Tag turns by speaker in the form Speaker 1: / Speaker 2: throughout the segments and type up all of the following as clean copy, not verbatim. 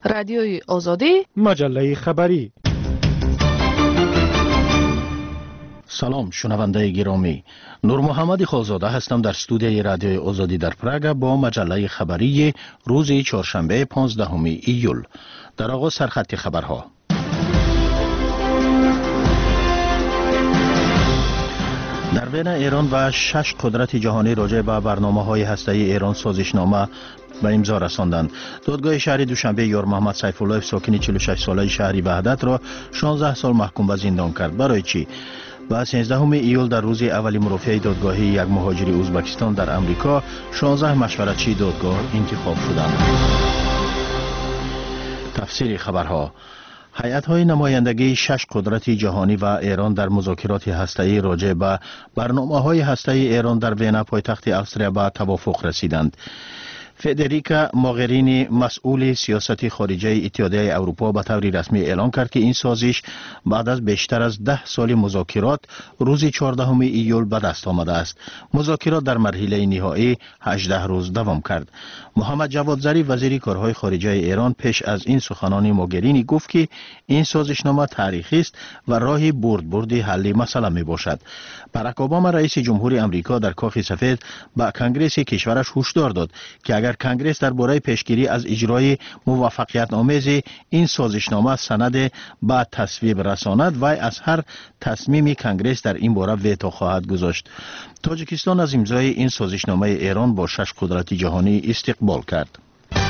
Speaker 1: رادیوی آزادی،
Speaker 2: مجله خبری.
Speaker 3: سلام شنونده گرامی، نور محمد خالزاده هستم در استودیوی رادیوی آزادی در پراگ با مجله خبری روز چهارشنبه 15 ایول. در آغاز سرخط خبرها. در بین ایران و 6 قدرت جهانی راجع به برنامه‌های هسته‌ای ایران سازشنامه به امضا رساندند. دادگاه شهری دوشنبه یار محمد سیف‌الله ساکن 46 ساله شهری وحدت را 16 سال محکوم به زندان کرد. برای چی؟ و 13 ایول در روز اولی مرافعه دادگاهی یک مهاجر ازبکستان در امریکا 16 مشورتچی دادگاه انتخاب شدند. تفسیر خبرها. هیئت‌های نمایندگی 6 قدرت جهانی و ایران در مذاکرات هسته‌ای راجع به برنامه‌های هسته‌ای ایران در وین پایتخت استریا به توافق رسیدند. فدریکا موغرینی مسئول سیاست خارجه اتحادیه اروپا به طور رسمی اعلام کرد که این سازش بعد از بیشتر از 10 سال مذاکرات روز 14 ایول به دست آمده است. مذاکرات در مرحله نهایی 18 روز دوام کرد. محمد جواد ظریف وزیر کارهای خارجه ایران پیش از این سخنان موغرینی گفت که این سازشنامه تاریخی است و راه برد حل مسئله می باشد. باراک اوباما رئیس جمهوری امریکا در کاخ سفید به کنگره کشورش هشدار داد که اگر کنگره درباره پیشگیری از اجرای موفقیت آمیز این سازشنامه سند به تصویب رساند و از هر تصمیم کنگره در این باره ویتو خواهد گذاشت. تاجیکستان از امضای این سازشنامه ایران با 6 قدرت جهانی استقبال کرد.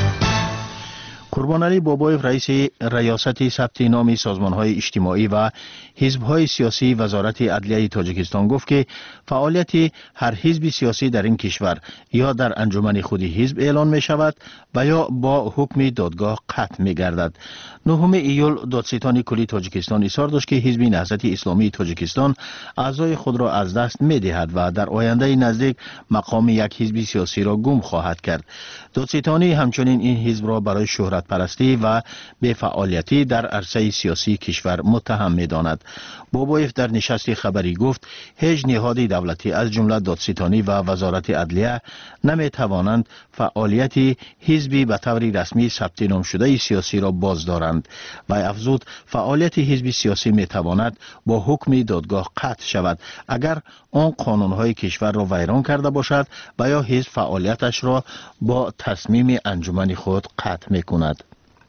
Speaker 3: قربانعلی بابایف رئیس ریاست ثبت نام سازمان‌های اجتماعی و حزب‌های سیاسی وزارت عدلیه تاجیکستان گفت که فعالیت هر حزب سیاسی در این کشور یا در انجمن خود حزب اعلان می‌شود و یا با حکم دادگاه قطع می‌گردد. 9 ایول دادستان کلی تاجیکستان اصرار داشت که حزب نهضت اسلامی تاجیکستان اعضای خود را از دست می‌دهد و در آینده نزدیک مقام یک حزب سیاسی را گم خواهد کرد. دادستانی همچنین این حزب را برای شهرت پرستی و بی‌فعالیتی در عرصه سیاسی کشور متهم می‌داند. بابایف در نشست خبری گفت هیچ نهاد دولتی از جمله دادستانی و وزارت عدلیه نمی‌توانند فعالیت حزبی به طور رسمی ثبت نام شده سیاسی را بازدارند و افزود فعالیت حزب سیاسی می‌تواند با حکم دادگاه قطع شود اگر آن قانون‌های کشور را ویران کرده باشد و یا حزب فعالیتش را با تصمیم انجمن خود قطع می‌کند.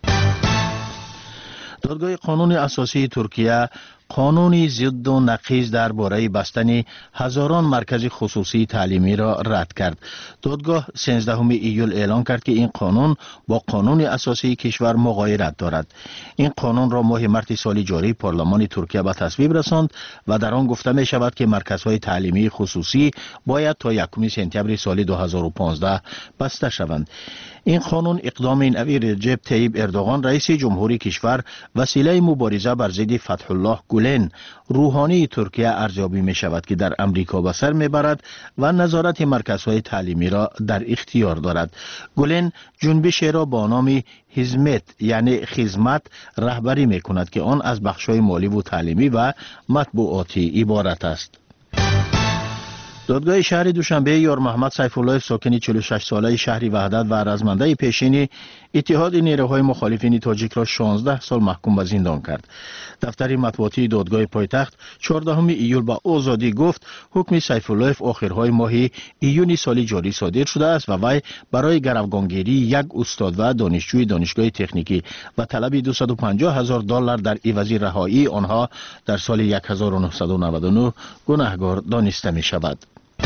Speaker 3: دادگاه قانون اساسی ترکیه قانونی ضد و نقیض درباره بستن هزاران مرکز خصوصی تعلیمی را رد کرد. دادگاه 13 ایول اعلان کرد که این قانون با قانون اساسی کشور مغایرت دارد. این قانون را ماه مارس سال جاری پارلمان ترکیه به تصویب رساند و در آن گفته می شود که مرکزهای تعلیمی خصوصی باید تا 1 سپتامبر سال 2015 بسته شوند. این قانون اقدام نوی رجب طیب اردوغان رئیس جمهوری کشور وسیله مبارزه بر ضد فتح الله گولن روحانی ترکیه ارزیابی می شود که در امریکا به سر می برد و نظارت مرکزهای تعلیمی را در اختیار دارد. گولن جنبش را با نام حزمت یعنی خدمت رهبری می کند که آن از بخش‌های مالی و تعلیمی و مطبوعاتی عبارت است. دادگاه شهری دوشنبه یار محمد سیف‌الله ساکن 46 ساله شهری وحدت و رزمنده پیشین اتحاد نیروهای مخالفین تاجیک را 16 سال محکوم به زندان کرد. دفتر مطبوعاتی دادگاه پایتخت 14 ایول به آزادی گفت حکم سیف‌الله آخرهای ماه ایون سال جاری صادر شده است و وی برای گروگانگیری یک استاد و دانشجوی دانشگاه تکنیکی و طلب $250,000 در عوض رهایی آنها در سال 1999 گناهکار دانسته می شود.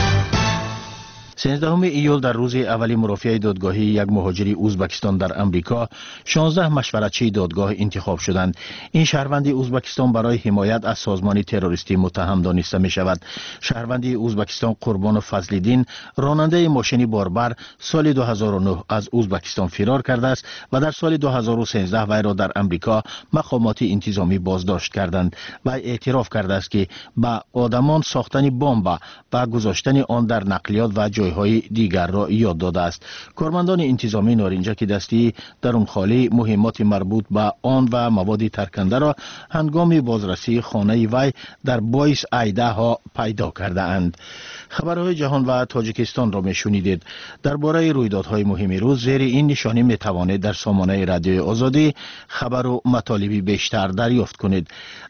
Speaker 3: 13 ایول در روز اولی مرافعه دادگاهی یک مهاجر ازبکستان در امریکا 16 مشورتچی دادگاه انتخاب شدند. این شهروند ازبکستان برای حمایت از سازمان تروریستی متهم دانسته می شود. شهروند ازبکستان قربان فضل‌الدین راننده ماشین باربر سال 2009 از ازبکستان فرار کرده است و در سال 2013 وی را در امریکا مقامات انتظامی بازداشت کردند و اعتراف کرده است که به آدمان ساختن بمب و گذاشتن آن در نقلیات و جای جایهای دیگر را یاد داده است. کارمندان انتظامی نارنجک دستی درونخانه مهمات مربوط به آن و مواد ترکنده را هنگام بازرسی خانه وی در بوئنوس آیرس ها پیدا کرده اند. خبرهای جهان و تاجیکستان را میشنیدید. درباره رویدادهای مهم روز زیر این نشانی می توانید در سامانه رادیو آزادی خبر و مطالبی بیشتر دریافت کنید.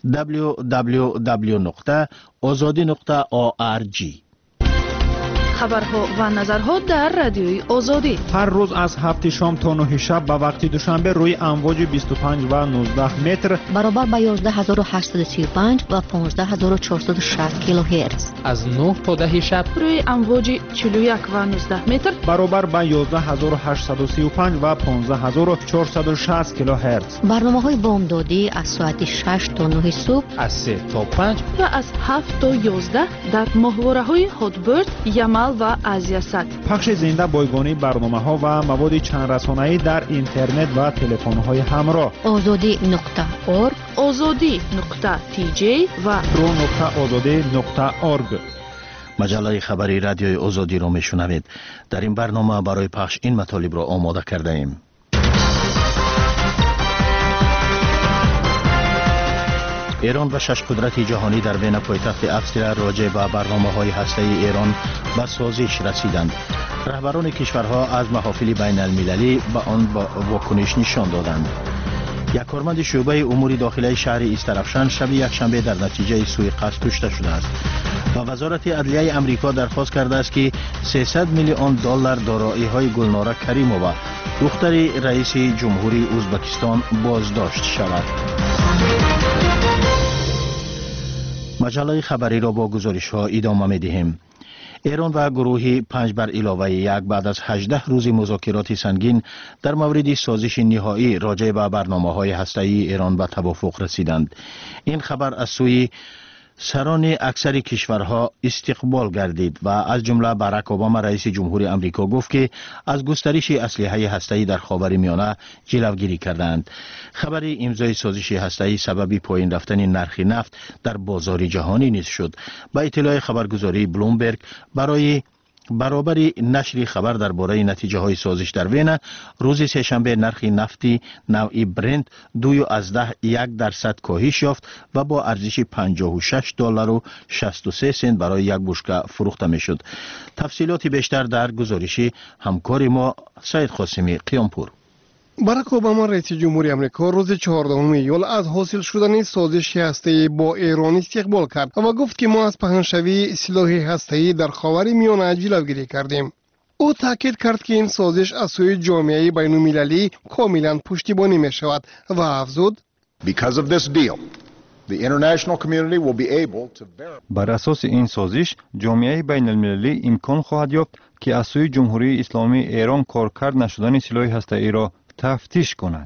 Speaker 3: www.azadi.org.
Speaker 1: خبرها و نظرها در رادیوی آزادی
Speaker 2: هر روز از 7 شام تا 9 شب به وقت دوشنبه روی امواج 25 و 19 متر
Speaker 4: برابر با 11835 و 15460 کیلوهرتز.
Speaker 5: از 9 تا 10 شب
Speaker 1: روی امواج 41 و 19 متر
Speaker 2: برابر با 11835 و 15460 کیلوهرتز.
Speaker 4: برنامه‌های بامدادی از ساعت 6 تا 9 صبح،
Speaker 5: از 3 تا 5
Speaker 1: و از 7 تا 11 در ماهواره‌های هاتبرد، یمل و آزیاسات.
Speaker 2: پخش زنده بایگانی برنامه‌ها و مواد چند رسانه‌ای در اینترنت و تلفن‌های همراه.
Speaker 4: azadi.org،
Speaker 1: azadi.tj و
Speaker 2: pro.azadi.org.
Speaker 3: مجله خبری رادیوی آزادی را میشنوید. در این برنامه برای پخش این مطالب را آماده کرده ایم. ایران و 6 قدرت جهانی در وین پایتخت اتریشیا راجع به برنامه‌های هسته‌ای ایران به سازش رسیدند. رهبران کشورها از محافل بین المللی به آن واکنش نشان دادند. یک کارمند شعبه امور داخلی شهر استرافشان شب یکشنبه در نتیجه سوءقصد کشته شده است و وزارت عدلیه امریکا درخواست کرده است که 300 میلیون دلار دارایی‌های گلناره کریمووا دختر رئیس جمهوری ازبکستان بازداشت شود. مجله خبری را با گزارش‌ها ادامه می‌دهیم. ایران و گروه 5 بر علاوه 1 بعد از 18 روز مذاکرات سنگین در مورد سازش نهایی راجع به برنامه‌های هسته‌ای ایران به توافق رسیدند. این خبر از سوی سران اکثر کشورها استقبال گردید و از جمله باراک اوباما رئیس جمهوری آمریکا گفت که از گسترش اسلحه هسته‌ای در خاورمیانه جلوگیری کردند. خبر امضای سازش هسته‌ای سبب پایین رفتن نرخ نفت در بازار جهانی نیز شد. با اطلاع خبرگزاری بلومبرگ برابر نشر خبر درباره نتیجه های سازش در وین، روز سه‌شنبه نرخ نفتی نوع برنت 2.1% کاهش یافت و با ارزش 56 دلار و 63 سنت برای یک بشکه فروخته می شد. تفصیلات بیشتر در گزارش همکار ما سید قاسمی قیامپور.
Speaker 6: باراک اوباما رئیس جمهوری آمریکا روز 14 ایول از حاصل شدن سازش هسته‌ای با ایران استقبال کرد و گفت که ما از پهنشوی سلاح هسته‌ای در خاورمیانه جلوگیری کردیم. او تاکید کرد که این سازش از سوی جامعه بین‌المللی کاملا پشتیبانی می شود و افزود
Speaker 7: Because of this deal, the international community will be able to verify.
Speaker 8: بر اساس این سازش جامعه بین المللی امکان خواهد یافت که از سوی جمهوری اسلامی ایران کارکرد نشدن سلاح هسته‌ای را تفتیش کند.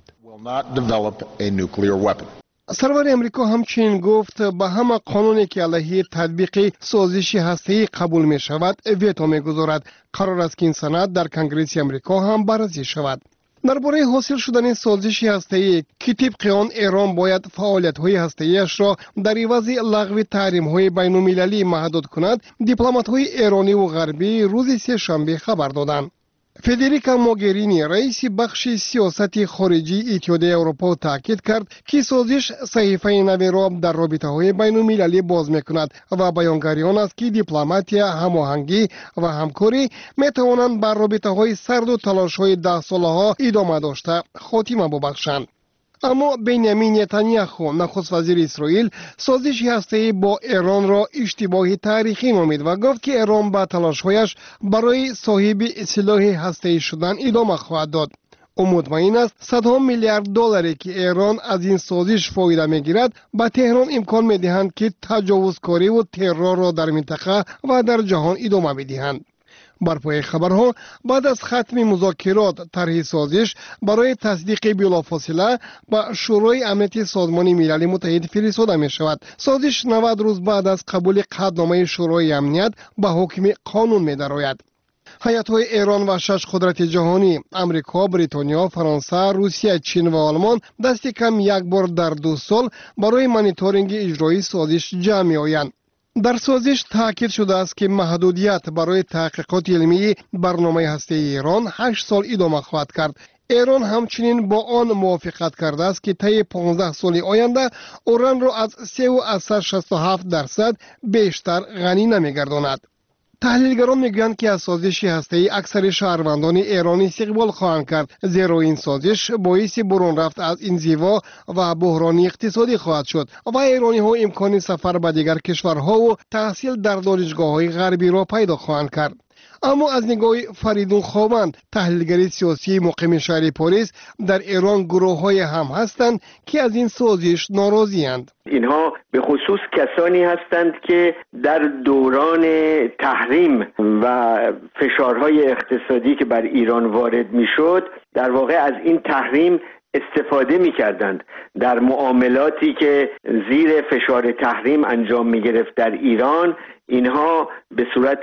Speaker 6: سرور امریکا همچنین گفت به همه قانونی که علیه تطبیق سازش هسته‌ای قبول می شود ویتو می گذارد. قرار است که این سند در کنگره امریکا هم بررسی شود. درباره حاصل شدن سازش هسته‌ای که طبق آن ایران باید فعالیت‌های هسته‌ایش را در عوض لغو تحریم‌های بین‌المللی محدود کند، دیپلمات‌های ایرانی و غربی روز سه‌شنبه خبر دادند. فدریکا موگرینی رئیس بخش سیاست خارجی اتحادیه اروپا تاکید کرد که سازش صحیفه نوی را در رابطه‌های بین‌المللی باز می‌کند و بیانگری آن است که دیپلماتیا، هماهنگی و همکاری می‌توانند بر رابطه‌های سرد و تلاش‌های 10 ساله‌ها ادامه داشته خاتمه ببخشند. اما بنیامین نتانیاهو نخست وزیر اسرائیل سازش هسته‌ای با ایران را اشتباه تاریخی نامید و گفت که ایران با تلاش‌هایش برای صاحب سلاح هسته‌ای شدن ادامه خواهد داد. او مطمئن است صدها میلیارد دلاری که ایران از این سازش فایده می‌گیرد به تهران امکان می‌دهند که تجاوزکاری و ترور را در منطقه و در جهان ادامه بدهند. بر پای خبرها بعد از ختم مذاکرات طرح سازش برای تصدیق بلافاصله به شورای امنیت سازمان ملل متحد فرستاده می شود. سازش 90 روز بعد از قبول قطعنامه شورای امنیت به حکم قانون می درآید. هیئت‌های ایران و 6 قدرت جهانی امریکا، بریتانیا، فرانسه، روسیه، چین و آلمان دست کم یک بار در 2 سال برای مانیتورینگ اجرای سازش جمع می آیند. در سازش تاکید شده است که محدودیت برای تحقیقات علمی برنامه هسته‌ای ایران 8 سال ادامه خواهد کرد. ایران همچنین با آن موافقت کرده است که طی 15 سال آینده اوران را از 3.67% بیشتر غنی نمی‌گرداند. تحلیلگران میگویند که از سازش هسته‌ای اکثر شهروندان ایرانی استقبال خواهند کرد، زیرا این سازش باعث برون رفت از انزوا و بحران اقتصادی خواهد شد و ایرانی ها امکان سفر به دیگر کشورها و تحصیل در دانشگاه‌های غربی را پیدا خواهند کرد. اما از نگاه فریدون خوابند، تحلیلگر سیاسی مقیم شهر پاریس، در ایران گروه‌های هم هستند که از این سازش ناراضی‌اند.
Speaker 9: اینها به خصوص کسانی هستند که در دوران تحریم و فشارهای اقتصادی که بر ایران وارد میشد در واقع از این تحریم استفاده می‌کردند در معاملاتی که زیر فشار تحریم انجام می‌گرفت در ایران. اینها به صورت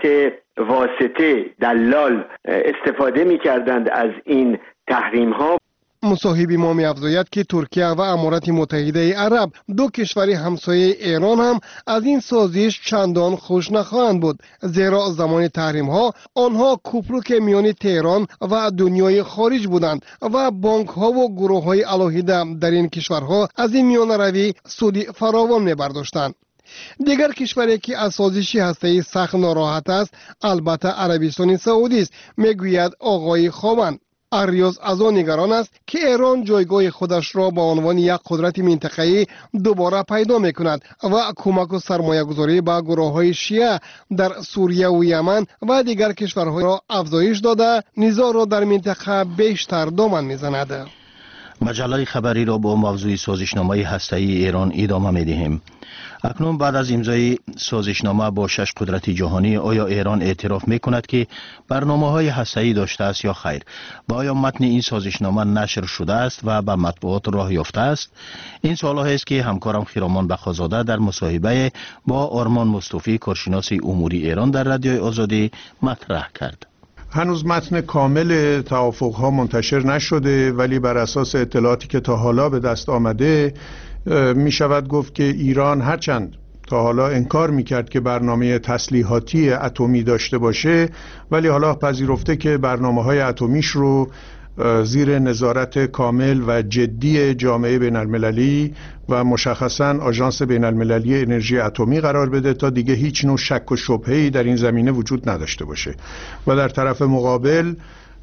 Speaker 9: واسطه دلال استفاده می‌کردند از این تحریم‌ها.
Speaker 6: مصاحب ما می‌افزاید که ترکیه و امارات متحده عرب، دو کشور همسایه ایران، هم از این سازش چندان خوش نخواهند بود، زیرا زمان تحریم‌ها آنها کوپروک میان تهران و دنیای خارج بودند و بانک‌ها و گروه‌های علاهیده در این کشورها از این میانروی سود فراوان می‌برداشتند. دیگر کشوری که از سازش هسته‌ای سخت ناراحت است البته عربستان سعودی است، میگوید آقای خوابند. اریاز از آن نگران است که ایران جایگاه خودش را به عنوان یک قدرت منطقه‌ای دوباره پیدا می‌کند و کمک و سرمایه‌گذاری به گروه‌های شیعه در سوریه و یمن و دیگر کشورها را افزایش داده نزاع را در منطقه بیشتر دامن می‌زند.
Speaker 3: مجله خبری را با موضوع سازشنامه هسته‌ای ایران ادامه می‌دهیم. اکنون بعد از امضای سازشنامه با 6 قدرت جهانی، آیا ایران اعتراف می‌کند که برنامه‌های هسته‌ای داشته است یا خیر؟ و آیا متن این سازشنامه نشر شده است و به مطبوعات راه یافته است؟ این سوال‌هایی است که همکارم خیرامان بخازاده در مصاحبه با آرمان مصطفی، کارشناس اموری ایران در رادیوی آزادی مطرح کرد.
Speaker 10: هنوز متن کامل توافق‌ها منتشر نشده، ولی بر اساس اطلاعاتی که تا حالا به دست آمده می شود گفت که ایران هرچند تا حالا انکار می کرد که برنامه تسلیحاتی اتمی داشته باشه، ولی حالا پذیرفته که برنامه‌های اتمیش رو زیر نظارت کامل و جدی جامعه بین المللی و مشخصاً آژانس بین المللی انرژی اتمی قرار بده تا دیگه هیچ نوع شک و شبهه‌ای در این زمینه وجود نداشته باشه. و در طرف مقابل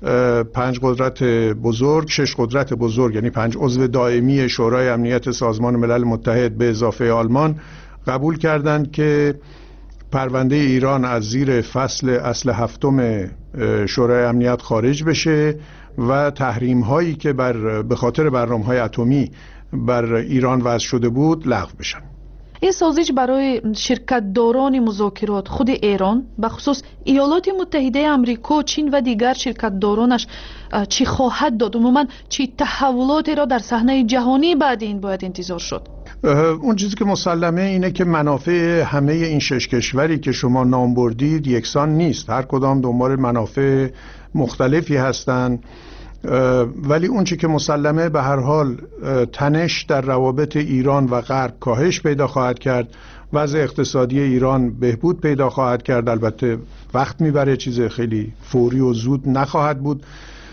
Speaker 10: 5 قدرت بزرگ، 6 قدرت بزرگ، یعنی 5 عضو دائمی شورای امنیت سازمان ملل متحد به اضافه آلمان قبول کردند که پرونده ایران از زیر اصل 7 شورای امنیت خارج بشه و تحریم هایی که به خاطر برنامه‌های اتمی بر ایران وضع شده بود لغو بشن.
Speaker 1: این سازش برای شرکت داران مذاکرات خود ایران، به خصوص ایالات متحده آمریکا، چین و دیگر شرکت دارانش چی خواهد داد؟ عموما چی تحولاتی را در صحنه جهانی بعد این باید انتظار شد؟
Speaker 10: اون چیزی که مسلمه اینه که منافع همه این 6 کشوری که شما نام بردید یکسان نیست. هر کدام دنبال منافع مختلفی هستند، ولی اون چیزی که مسلمه به هر حال تنش در روابط ایران و غرب کاهش پیدا خواهد کرد، وضع اقتصادی ایران بهبود پیدا خواهد کرد. البته وقت میبره، چیز خیلی فوری و زود نخواهد بود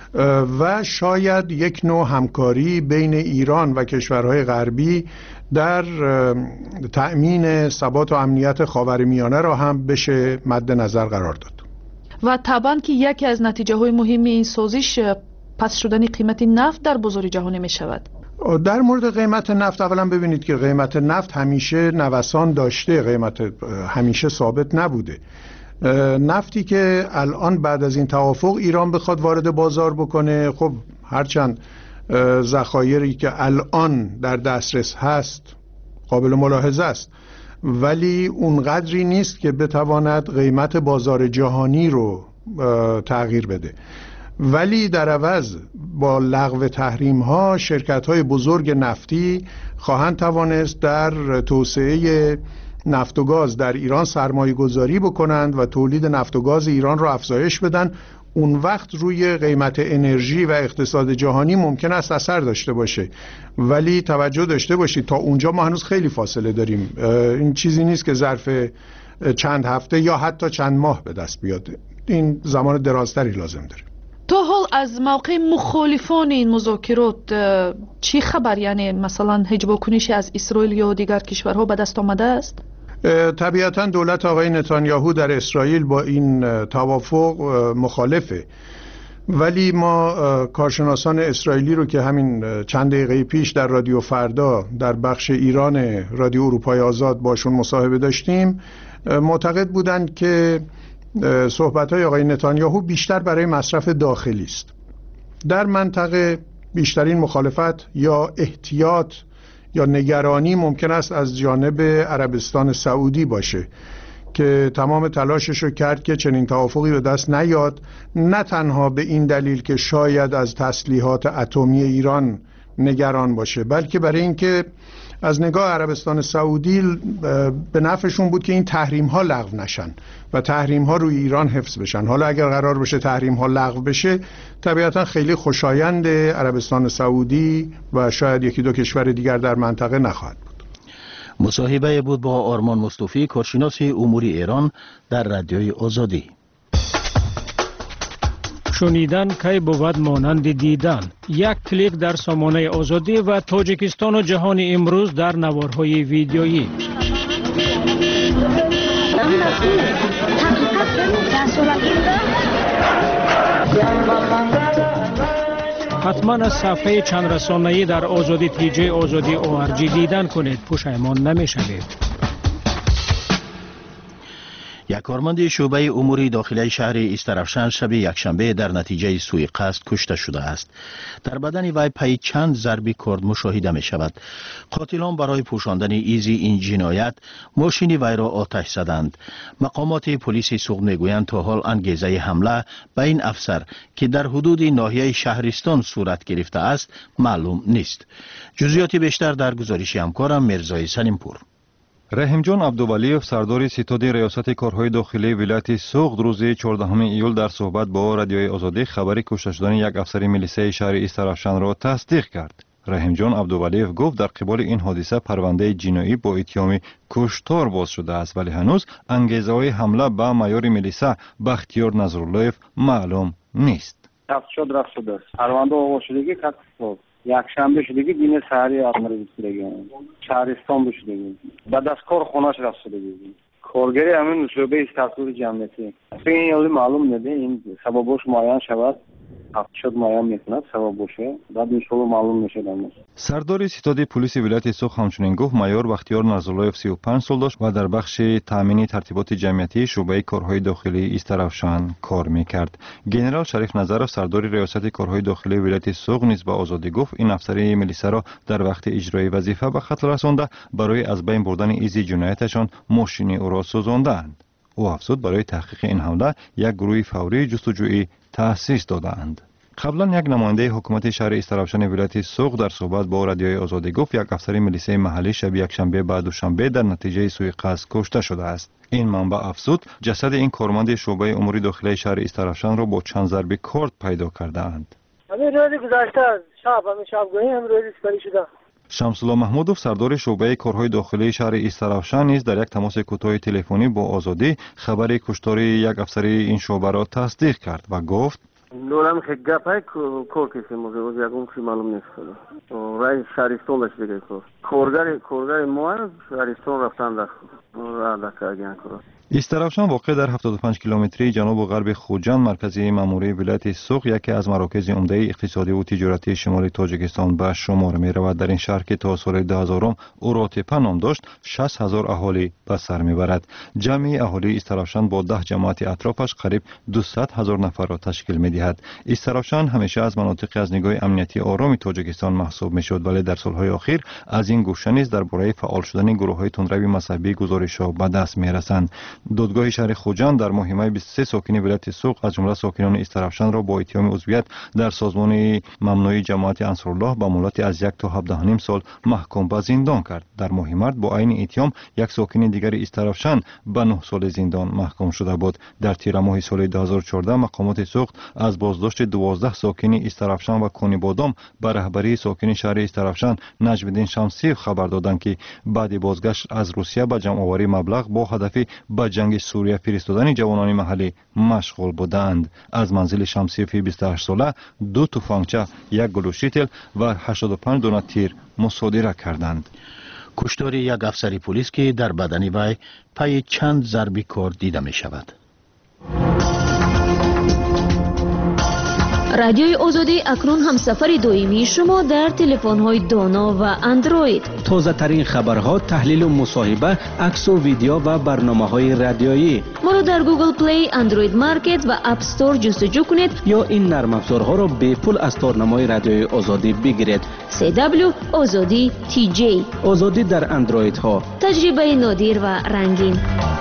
Speaker 10: و شاید یک نوع همکاری بین ایران و کشورهای غربی در تأمین ثبات و امنیت خاورمیانه را هم بشه مد نظر قرار داد.
Speaker 1: و طبعا که یکی از نتیجه های مهم این سازش پس شدن قیمت نفت در بازار جهانی می شود.
Speaker 10: در مورد قیمت نفت اولا ببینید که قیمت نفت همیشه نوسان داشته، قیمت همیشه ثابت نبوده. نفتی که الان بعد از این توافق ایران بخواد وارد بازار بکنه، خب هرچند ذخایری که الان در دسترس هست قابل ملاحظه است، ولی اونقدری نیست که بتواند قیمت بازار جهانی رو تغییر بده. ولی در عوض با لغو تحریم ها شرکت های بزرگ نفتی خواهند توانست در توسعه نفت و گاز در ایران سرمایه گذاری بکنند و تولید نفت و گاز ایران را افزایش بدن. اون وقت روی قیمت انرژی و اقتصاد جهانی ممکن است اثر داشته باشه، ولی توجه داشته باشید تا اونجا ما هنوز خیلی فاصله داریم. این چیزی نیست که ظرف چند هفته یا حتی چند ماه به دست بیاد. این زمان درازتری لازم داره.
Speaker 1: تا حال از موقع مخالفان این مذاکرات چی خبر؟ یعنی مثلا هیچ واکنشی از اسرائیل یا دیگر کشورها به دست آمده است؟
Speaker 10: طبیعتا دولت آقای نتانیاهو در اسرائیل با این توافق مخالفه، ولی ما کارشناسان اسرائیلی رو که همین چند دقیقه پیش در رادیو فردا در بخش ایران رادیو اروپای آزاد باشون مصاحبه داشتیم معتقد بودند که صحبت‌های آقای نتانیاهو بیشتر برای مصرف داخلی است. در منطقه بیشترین مخالفت یا احتیاط یا نگرانی ممکن است از جانب عربستان سعودی باشه که تمام تلاشش رو کرد که چنین توافقی به دست نیاد، نه تنها به این دلیل که شاید از تسلیحات اتمی ایران نگران باشه، بلکه برای اینکه از نگاه عربستان سعودی به نفعشون بود که این تحریم ها لغو نشن و تحریم ها روی ایران حفظ بشن. حالا اگر قرار بشه تحریم ها لغو بشه، طبیعتا خیلی خوشایند عربستان سعودی و شاید یکی دو کشور دیگر در منطقه نخواهد بود.
Speaker 3: مصاحبه بود با آرمان مصطفی، کارشناس امور ایران در رادیوی آزادی.
Speaker 11: شنیدن کی بود مانند دیدن. یک کلیک در سامانه آزادی و تاجیکستان و جهان امروز در نوارهای ویدیویی. حتما از صفحه چند رسانه‌ای در آزادی تیجه آزادی ORG دیدن کنید، پشیمان نمی‌شوید.
Speaker 3: یک کارمند شعبه امور داخلی شهر ایسترفشن شب یکشنبه در نتیجه سوءقصد کشته شده است. در بدن وی پی چند ضربی کرد مشاهده می شود. قاتلان برای پوشاندن ایزی این جنایت ماشین وی را آتش زدند. مقامات پلیس سوق می گویند تا حال انگیزه حمله به این افسر که در حدود ناحیه شهرستان صورت گرفته است معلوم نیست. جزئیات بیشتر در گزارش همکارم مرزای سلیمپور.
Speaker 8: رحیم جان عبدولیف سردار ستاد ریاست کارهای داخلی ولایت سوغد روز 14 ایول در صحبت با رادیوی آزادی خبر کشته شدن یک افسر میلیسه شهر ایسترفشن را تصدیق کرد. رحیم جان عبدولیف گفت در قبال این حادثه پرونده جنایی با اتهام کشتار باز شده است، ولی هنوز انگیزه های حمله به مایور میلیسه بختیار نظراللهیف معلوم نیست.
Speaker 12: رفت شده است. پرونده آغاز شدگی یک شنبه شدگی دین سهری آمده بسیدگی شهرستان بشدگی بعد از کار خونهش رفت شدگی کارگری همین شعبه استاسور جمعیتی این یولی معلوم نده این سببش معین شود شد معین میکند سبب باشه بعد انشالله معلوم میشه.
Speaker 8: سردار ستاد پلیس ولایت سوغد همچنین گفت مایور بختیار نظراللهیف 35 سال داشت و در بخش تامین ترتیبات جمعیتی شعبه کارهای داخلی ایسترفشن کار میکرد. گنرال شریف نظرف سردار ریاست کارهای داخلی ولایت سوغد نیز به آزادی گفت این افسر میلیسه را در وقت اجرای وظیفه به خطر رسانده برای از بین بردن ایزی جنایتشان ماشین او را سوزاندند. او افزود برای تحقیق این حمله یک گروه فوری جستجویی تأسیس دادند. قبلا یک نماینده حکومت شهر ایسترفشن ولایت سوغد در صحبت با رادیوی آزادی گفت یک افسر میلیسه محلی شب یکشنبه بعد دوشنبه در نتیجه سوءقصد کشته شده است. این منبع افزود جسد این کارمند شعبه امور داخلی شهر ایسترفشن را با چند ضرب کرد پیدا کرده اند.
Speaker 13: همین روزی گذشته شبگاهی امروزی سپری شده.
Speaker 8: شمس‌الله محمودوف سردار شعبه کارهای داخلی شهر ایسترفشن نیز در یک تماس کوتاه تلفنی با آزادی خبر کشتار یک افسر این شعبه را تصدیق کرد و گفت
Speaker 14: نورم که گپای کار کسی موزه یکم چی معلوم نیست رای شهرستان داشت دیگه کارگر ما شهرستان رفتن در کارگان کار.
Speaker 8: ایسترفشن واقع در 75 کیلومتری جنوب و غرب خوجند مرکزی ماموری ولایت سوغد یکی از مراکز عمده اقتصادی و تجارتی شمال تاجیکستان به شمار می رود. در این شهر که تا سال 2000 اوراتپا نام داشت 60,000 اهالی به سر می برد. جمعی اهالی ایسترفشن با 10 جماعت اطرافش قریب 200,000 نفر را تشکیل می دهد. ایسترفشن همیشه از مناطق از نگاه امنیتی آرام تاجیکستان محسوب می شد، ولی در سالهای اخیر از این گوشه نیز درباره فعال شدن گروه‌های تندروی مذهبی گزارش‌ها به دست می رسند. دادگاه شهر خوجند در ماه می 23 ساکن ولایت سوق از جمله ساکنان استرافشان را با اتهام عضویت در سازمان ممنوعه جماعت انصارالله به مهلت از 1 تا 17.5 سال محکوم به زندان کرد. در ماه مارس با عین اتهام یک ساکن دیگر استرافشان به 9 سال زندان محکوم شده بود. در تیر ماه سال 2014 مقامات سوق از بازداشت 12 ساکن استرافشان و کونی بادام به رهبری ساکن شهر استرافشان نجم‌الدین شمسی خبر دادند که بعد بازگشت از روسیه به جمع‌آوری مبلغ با هدف به جنگ سوریه فرستادن جوانان محلی مشغول بودند. از منزل شمسی 28 ساله 2 تفنگچه، 1 گلوشیتل و 85 دانه تیر مصادره کردند.
Speaker 3: کشتار یک افسر پلیس که در بدن وی پای چند ضربی کار دیده می شود.
Speaker 15: رادیوی آزادی اکنون همسفر دائمی شما در تلفن‌های دانا و اندروید.
Speaker 16: تازه ترین خبرها، تحلیل و مصاحبه، عکس و ویدیو و برنامه‌های رادیویی.
Speaker 15: ما را در گوگل پلی، اندروید مارکت و اپ استور جستجو کنید
Speaker 16: یا این نرم افزارها را به پول از تارنمای رادیوی آزادی بگیرید.
Speaker 15: CW آزادی TJ.
Speaker 16: آزادی در اندروید ها.
Speaker 15: تجربه نادر و رنگین.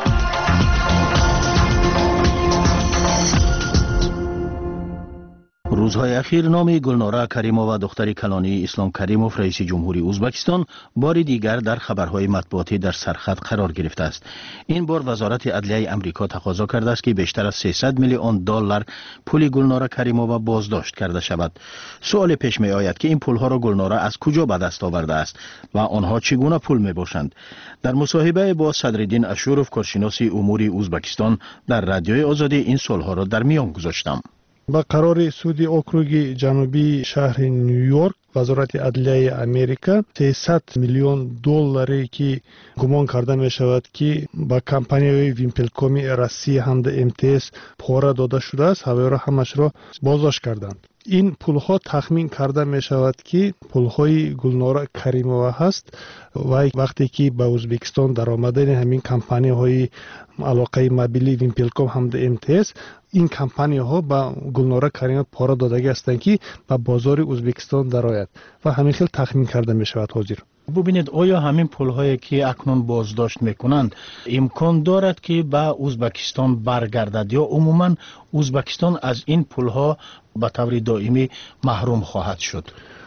Speaker 3: روزهای اخیر نام گلناره کریمووا دختر کلانی اسلام کریموف رئیس جمهوری ازبکستان بار دیگر در خبرهای مطبوعاتی در سرخط قرار گرفته است. این بار وزارت عدلیه امریکا تقاضا کرده است که بیشتر از 300 میلیون دلار پول گلناره کریمووا بازداشت کرده شود. سوال پیش می آید که این پولها را گلناره از کجا به دست آورده است و آنها چگونه پول می باشند؟ در مصاحبه با صدرالدین اشورف کارشناس امور ازبکستان در رادیوی آزادی این سوالها را در میان گذاشتم.
Speaker 17: با قرار سود اوکروگ جنوبی شهر نیویورک وزارت عدلیه امریکا 300 میلیون دلاری که گمان کرده می شود که با کمپانی ویمپلکوم روسیه هم MTS پاره داده شده است هوا همش را بازداشت کردند. این پولها تخمین کرده می شود که پولهای گلناره کریمووا هست و وقتی که به ازبکستان در آمدن همین کمپانی های علاقه موبیلی ویمپلکوم هم MTS این کمپانی ها با گلناره کریمووا پاره دادگی هستند که به بازار ازبکستان درآید و همین خیلی تخمین کرده می شود. حاضر
Speaker 3: ببینید آیا همین پولهایی که اکنون بازداشت میکنند امکان دارد که به ازبکستان برگردد یا عموما ازبکستان از این پولها به طور دائمی محروم خواهد شد؟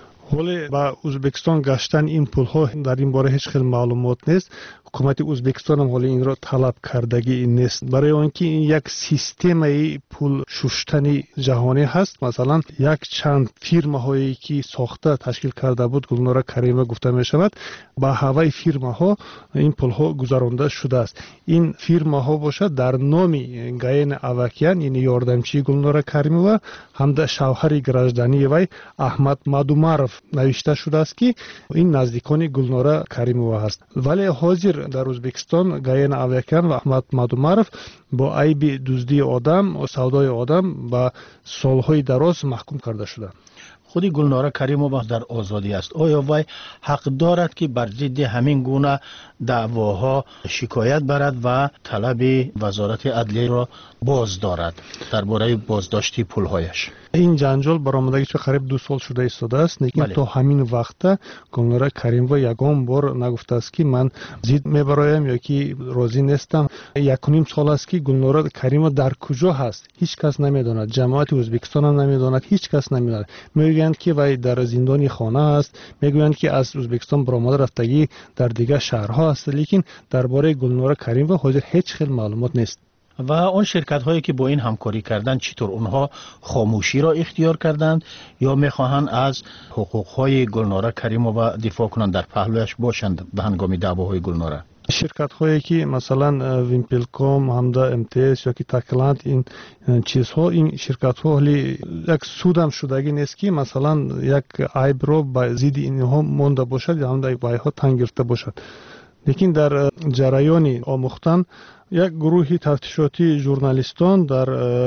Speaker 17: ولی با ازبکستان گشتن این پولها در این باره هیچ خیلی معلومات نیست. حکومت ازبکستان هم حالی این را طلب کردگی نیست برای آنکه این یک سیستم پول شوشتنی جهانی هست. مثلا یک چند فیرما هایی که ساخته تشکیل کرده بود گلناره کریمووا گفته می شود با هوای فیرما ها این پول ها گذرانده شده است. این فیرما ها باشد در نام گاین اوکیان این یاردمچی گلناره کریمووا هم شوهر گراجدانی وی احمد مادومارف نوشته شده است که این نزدیکان گلناره کریمووا هست. ولی حاضر در ازبکستان گاین اوکیان و احمد مادومارف با عیب دزدی آدم و سودای آدم با سالهای دراز محکوم کرده شده.
Speaker 3: خودی گلناره کریمووا در آزادی است. آیا وی حق دارد که بر ضد همین گونه دعواها شکایت برد و طلب وزارت عدلیه را باز دارد درباره بازداشتی پولهایش؟
Speaker 17: این جنجال برآمدگی چه قریب 2 سال شده ایستاده است. لیکن تا همین وقت گلناره کریمووا یگان بار نگفته است که من ضد میبرایم یا که راضی نیستم. 1.5 سال است که گلناره کریمووا در کجا هست هیچ کس نمیداند. جماعت ازبکستان هم نمیداند. هیچ کس نمیداند. میگویند که وی در زندان خانه است. میگویند که از ازبکستان برآمده رفتگی در دیگر شهرها است. لیکن درباره گلناره کریمووا حاضر هیچ خیلی معلومات نیست.
Speaker 3: و آن شرکت هایی که با این همکاری کردند چطور اونها خاموشی را اختیار کردند یا میخواهند از حقوق های گلناره کریمووا دفاع کنند در پهلویش باشند به هنگام دعواهای گلناره؟
Speaker 17: شرکت هایی که مثلا ویمپلکوم هم MTS یا که تکلند این چیزها این شرکت ها حالی یک سودم شدگی نیست که مثلا یک عیب رو با ضد اینها مونده باشد یا هم وای ها تنگ گرفته باشد. لیکن در جریان آموختن یک گروه تفتیشاتی ژورنالیستان در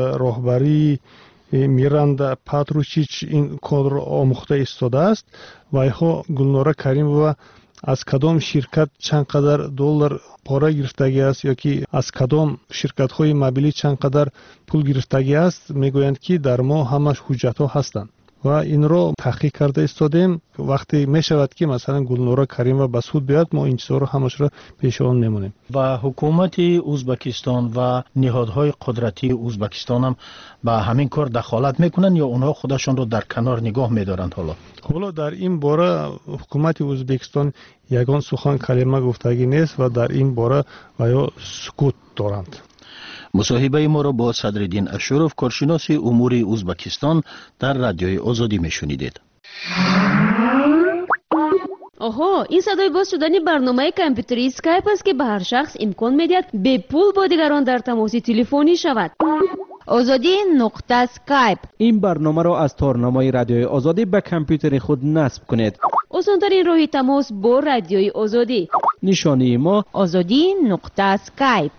Speaker 17: راهبری میراندا پاتروچیچ این کار آموخته ایستاده است. وایها گلناره کریمووا از کدام شرکت چند قدر دلار پاره گرفتگی است یا که از کدام شرکت های موبیلی چند قدر پول گرفتگی است میگویند که در ما همش حجت ها هستند. و این رو تحقیق کرده استادیم. وقتی می شود که مثلا گلنورا کریمова به سود بیاد ما این چیزا رو همش رو پیش اون میمونیم.
Speaker 3: و حکومت ازبکستان و نهادهای قدرتی ازبکستان هم با همین کار دخالت میکنن یا اونها خودشون رو در کنار نگاه میدارند؟ حالا
Speaker 17: در این باره حکومت ازبکستان یگان سخن کلمه گفتگی نیست و در این باره و سکوت دارند.
Speaker 3: مصاحبه ما را با صدرالدین اشرف کارشناس امور ازبکستان در رادیوی آزادی میشنیدید.
Speaker 15: آها، این صدای باز شدن برنامه کامپیوتری اسکایپ است که به هر شخص امکان میدهد به پول با دیگران در تماس تلفنی شود. آزادی نقطه اسکایپ.
Speaker 16: این برنامه را از تارنمای رادیوی آزادی به کامپیوتر خود نصب کنید.
Speaker 15: آسان‌ترین راه تماس با رادیوی آزادی.
Speaker 16: نشانی ما
Speaker 15: آزادی نقطه اسکایپ.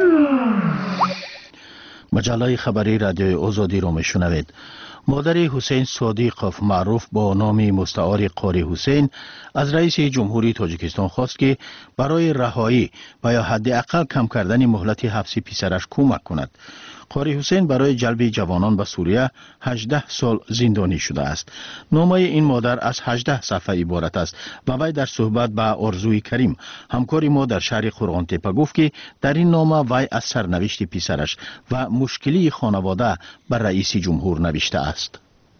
Speaker 3: مجله خبری رادیوی آزادی را میشنوید. مادر حسین صادقوف معروف با نام مستعار قاری حسین از رئیس جمهوری تاجیکستان خواست که برای رهایی و یا حداقل کم کردن مهلت حبس پسرش کمک کند. قاری حسین برای جلب جوانان به سوریه 18 سال زندانی شده است. نامه این مادر از 18 صفحه عبارت است و وی در صحبت با آرزوی کریم همکار ما در شهر قرغانتپه گفت که در این نامه وی از سرنوشت پسرش و مشکلی خانواده بر رئیس جمهور نوشته است.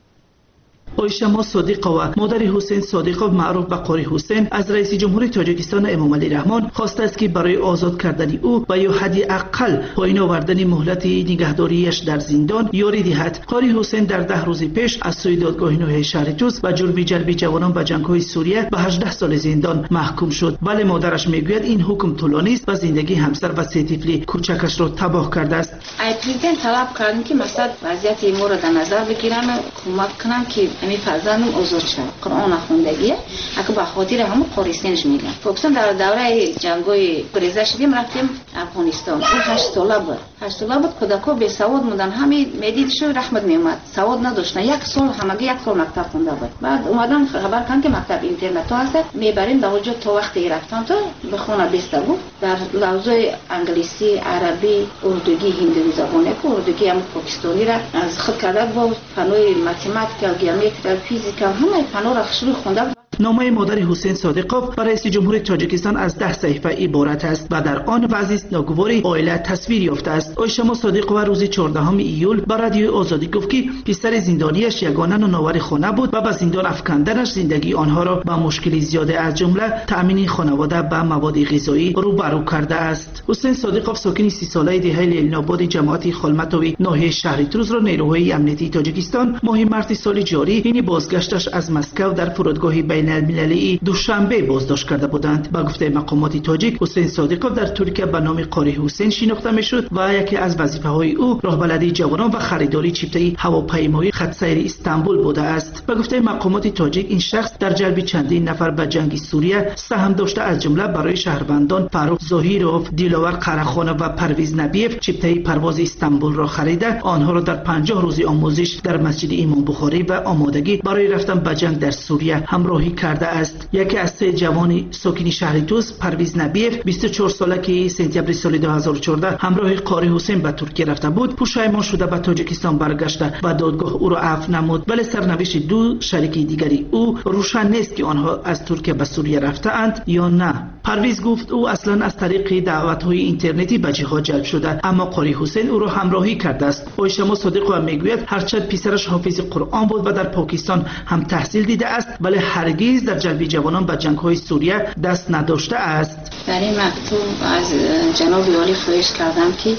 Speaker 18: آیشما صادقووا مادر حسین صادقوف معروف به قاری حسین از رئیس جمهوری تاجیکستان امامعلی رحمان خواسته است که برای آزاد کردن او و یا حداقل پایین آوردن مهلت نگهداریش در زندان یاری دهد. قاری حسین در 10 روز پیش از سوی دادگاه نوحه شهر توس و جرم جلب جوانان به جنگ‌های سوریه به 18 سال زندان محکوم شد، ولی مادرش میگوید این حکم طولانی است و زندگی همسر و 3 طفل کوچکش را تباه کرده است.
Speaker 19: ای پرزیدنت طلب کردن که مثلا وضعیت ما را در نظر بگیرن و کمک کنن که همین فرزندم آزاد شد. قرآن خوندگیه اگه به خاطر همون قاری حسینش میگن. فکرم در دوره جنگای گریزه شدیم رفتیم افغانستان. او 8 ساله بود. 8 ساله بود کودکا بی سواد موندن. همین میدیدش رحمت میومد. سواد نداشتن. 1 سال همگی 1 سال مکتب خونده بود. بعد اومدن خبر کردن که مکتب اینترنت هست. میبریم به اونجا تا وقتی رفتن تا به خونه بیسته بود. در لوزای انگلیسی، عربی، اردوگی، هندی زبانه که اردوگی هم پاکستانی را از خود کرده با فنوی متماتیک، گیومتری، فیزیک همه فنو را شروع خونده.
Speaker 18: نامه مادر حسین صادقوف برای رئیس جمهوری تاجیکستان از 10 صفحه عبارت است و در آن وضعیت ناگواری عائله تصویر یافته است. آیشما صادقووا روز 14 ایول به رادیو آزادی گفت که پسر زندانیش یگانه نانآور خانه بود و به زندان افکندنش زندگی آنها را با مشکلی زیاده از جمله تأمین خانواده به مواد غذایی روبرو کرده است. حسین صادقوف ساکن 30 ساله دهه لیل‌آباد جماعت خلمتوی ناحیه شهر توس را نیروهای امنیتی تاجیکستان ماه مارس سال جاری این بازگشتش از مسکو در فرودگاه بین المللی دوشنبه بازداشت کرده بودند. با گفته مقامات تاجیک حسین صادقوف در ترکیه به نام قاری حسین شناخته میشد و یکی از وظیفه‌های او راهبردی جوانان و خریداری چیپته هواپیمایی خط سیر استانبول بوده است. با گفته مقامات تاجیک این شخص در جلب چندین نفر به جنگ سوریه سهم داشته، از جمله برای شهروندان فاروق ظاهیروف، دلاور قرخانه و پرویز نبیف چیپته پرواز استانبول را خریده آنها را در 50 روز آموزش در مسجد امام بخاری و آمادگی برای رفتن به جنگ در سوریه همراهی کرده است. یکی از 3 جوان ساکن شهر توس پرویز نبیف 24 ساله که سپتامبر سال 2014 همراه قاری حسین به ترکیه رفته بود پشیمان شده به تاجیکستان برگشته و دادگاه او را عفو نمود، ولی سرنوشت 2 شریک دیگری او روشن نیست که آنها از ترکیه به سوریه رفته اند یا نه. پرویز گفت او اصلا از طریق دعوت‌های اینترنتی به جهاد جلب شده، اما قاری حسین او را همراهی کرده است. آیشما صادقووا میگوید هرچند پسرش حافظ قرآن بود و در پاکستان هم تحصیل دیده است ولی هرگز در جلب جوانان به جنگ‌های سوریه دست نداشته است.
Speaker 19: در این مکتوب از جناب والی خواهش کردم که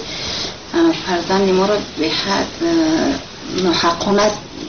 Speaker 19: فرزند ما را به حد محققانه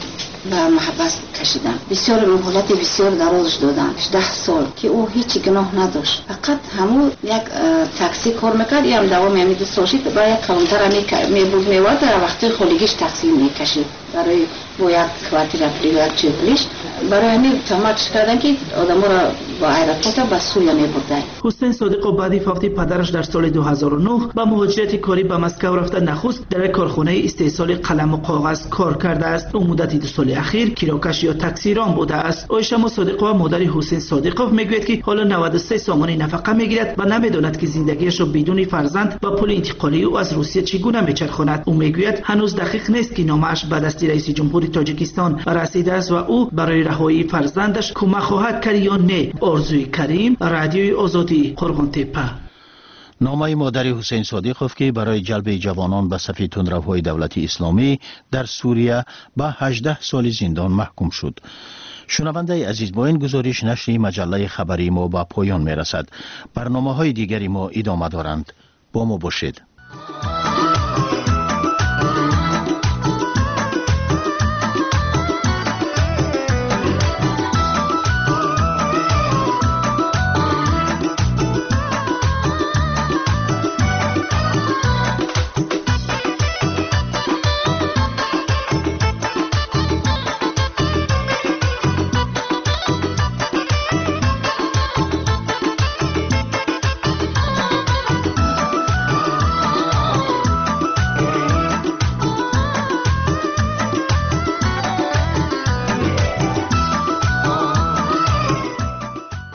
Speaker 19: و محبت کشیدن. بسیار مهلت بسیار درازش دادن 18 سال که او هیچ گناه نداشت، فقط همون یک تاکسی کار میکرد یا هم دوام میامید سوشید با یک کانتر میبود میورد در وقتی خودگیش تاکسی میکشید برای با یک کوارتیر پلی و یک چه پلیش برای همین تماش کردن که آدم را با ایرپورت به سوریه میبرده.
Speaker 18: حسین صادق بعد فوت پدرش در سال 2009 با مهاجرت کاری به مسکو رفته نخست در کارخانه استحصال قلم و کاغذ کار کرده است. او مدت 2 سال اخیر کیراکش یا تاکسیران بوده است. عایشه صادق و مادر حسین صادقov میگوید که حالا 93 سامان نفقه میگیرد و نمیداند که زندگیش را بدون فرزند و پول انتقالی او از روسیه چگونه میچرخاند. او میگوید هنوز دقیق نیست که نامش به دست رئیس جمهور تاجیکستان رسیده است و او برای رهایی فرزندش کمک خواهد کرد یا نه. آرزوی کریم، رادیوی آزادی، قرغن‌تپه.
Speaker 3: نامه مادر حسین صادقov که برای جلب جوانان به صف تندروهای دولت اسلامی در سوریه به 18 سال زندان محکوم شد. شنونده عزیز، با این گزارش نشر مجله خبری ما به پایان میرسد. برنامه‌های دیگری ما ادامه دارند. با ما باشید.